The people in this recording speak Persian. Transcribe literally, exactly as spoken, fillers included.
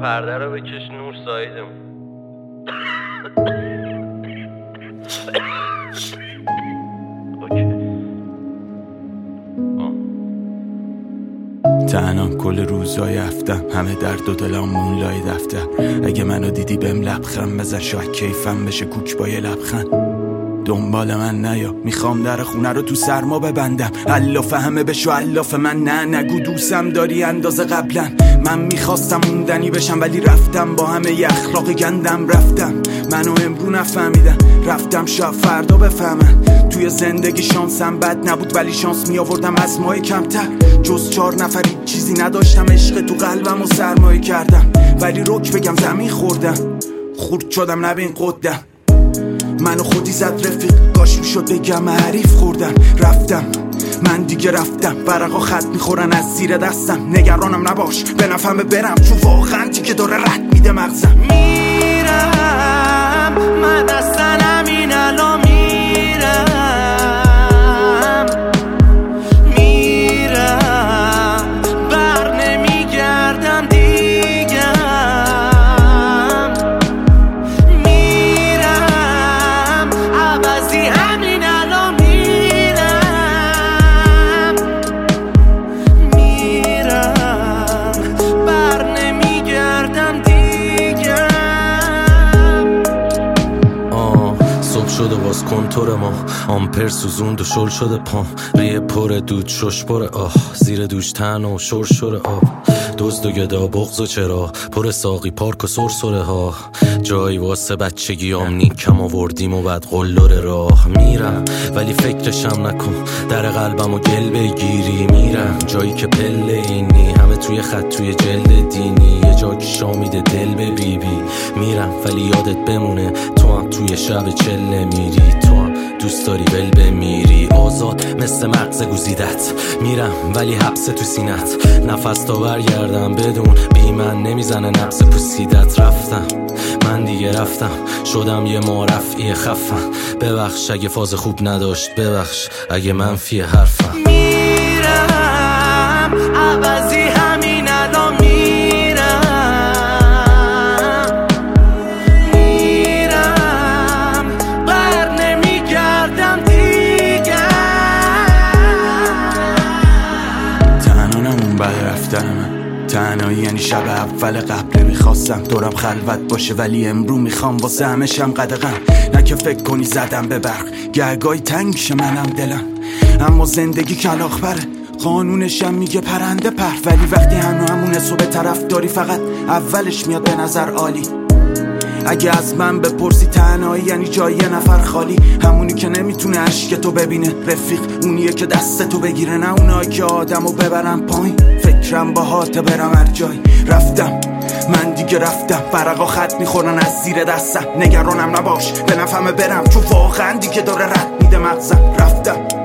پرده رو بکش نور سایدم. تنها کل روزای هفتم، همه درد و دلم مونلای دفتر. اگه منو دیدی بهم لبخند بزن، شاید کیفم بشه کوک با یه لبخند. دنبال من نیا، میخوام در خونه رو تو سرما ببندم. الاف همه بشو الاف من، نه نگو دوستم داری اندازه قبلا. من میخواستم موندنی بشم ولی رفتم، با همه ی اخلاق گندم رفتم. منو امرو نفهمیدم، رفتم شاید فردا بفهمن. توی زندگی شانسم بد نبود ولی شانس میآوردم از مای کمتر. جز چهار نفری چیزی نداشتم، عشق تو قلبم و سرمایه کردم. ولی رک بگم زمین خوردم، خورد شدم نبین قدم. منو خودی زد رفیق، کاش میشد بگم حریف خوردم. رفتم من دیگه رفتم، برقا خط میخورن از زیر دستم. نگرانم نباش به نفهم برم، چون واقعا دیگه داره رد میده مغزم. میرم من اصلا همین الان میرم، میرم بر نمیگردم دیگه. میرم عوضی همین الان میرم، میرم بر نمیگردم دیگه. آه صبح شده باز کنتور ما، آمپر سوزوند و شل شده پام. ریه پر دود شش پر آه، زیر دوش تن و شور شور آب. دزد و گدا بغض و چرا پر ساقی پارک و سرسره ها. جایی واسه بچگیام نیکم آوردیم و بعد قلدر راه. میرم ولی فکرشم نکن، در قلبم و گل بگیری. میرم جایی که پله اینی، همه توی خط توی جلد دینی. یه جا که شامیده دل به بی بی. میرم ولی یادت بمونه، تو هم توی شب چله میری. تو هم دوست داری ول بمیری، آزاد مثل مغز گزیدت. میرم ولی حبس تو سینت، نفس تا برگردم بدون بی من نمیزنه نبض پوسیدت. رفتم من دیگه رفتم، شدم یه معرفی خفم. ببخش اگه فاز خوب نداشت، ببخش اگه منفی حرفم. میرم عوضی همین الان میرم، میرم بر نمیگردم دیگه. تنها نمون بعد رفتن من، تنهایی یعنی شب اول قبل. نمیخواستم دورم خلوت باشه ولی امرو میخوام واسه همشم قدغن. نه که فکر کنی زدم به برق، گهگاهی تنگ شه منم دلم. اما زندگی کلاغ پره، قانونشم میگه پرنده پر. ولی وقتی هنو همونه صبح طرف داری، فقط اولش میاد به نظر عالی. اگه از من بپرسی تنهایی یعنی جای یه نفر خالی. همونی که نمیتونه عشق تو ببینه رفیق، اونیه که دست تو بگیره. نه اونایی که آدمو ببرن پایین، فکرم با هات برم هر جای. رفتم من دیگه رفتم، برقا خط میخورن از زیر دستم. نگرانم نباش به نفهم برم، چون واقعا دیگه داره رد میده مغزم. رفتم